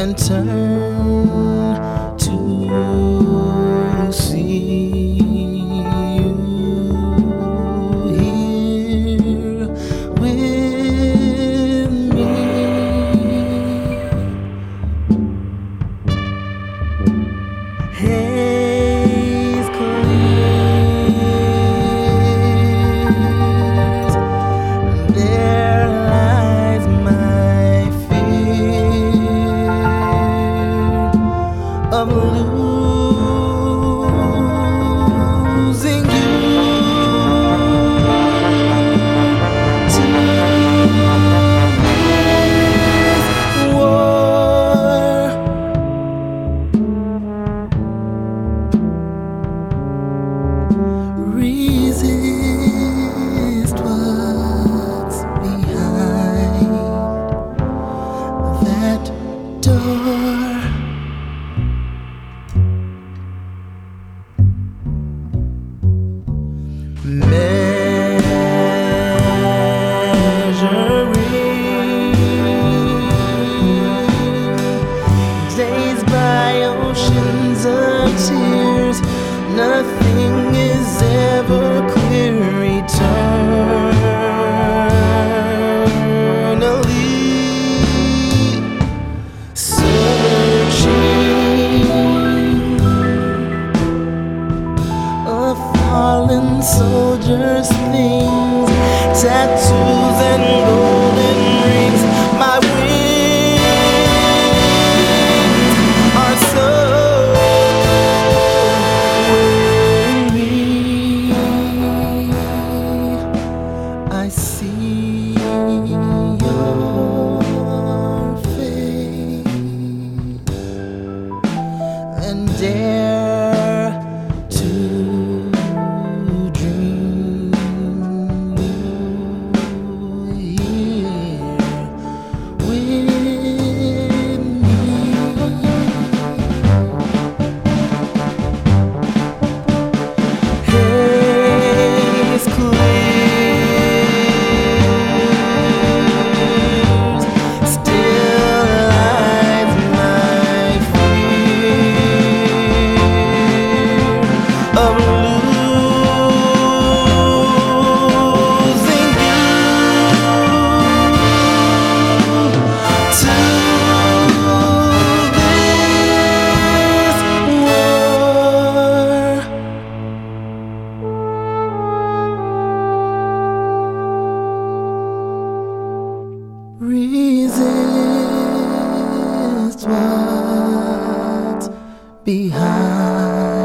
and turn to see you here with me. Haze clears, and there lies my fear of losing you to this war. Resist what's behind that door. Measuring days by oceans of tears, nothing is ever clear eternally. Searching a fallen soldier's things, tattoos and golden rings. My wings are so weary. I see your face and dare to dream you here with me. Haze clears, still lies my fear of losing you to this war. Resist what's behind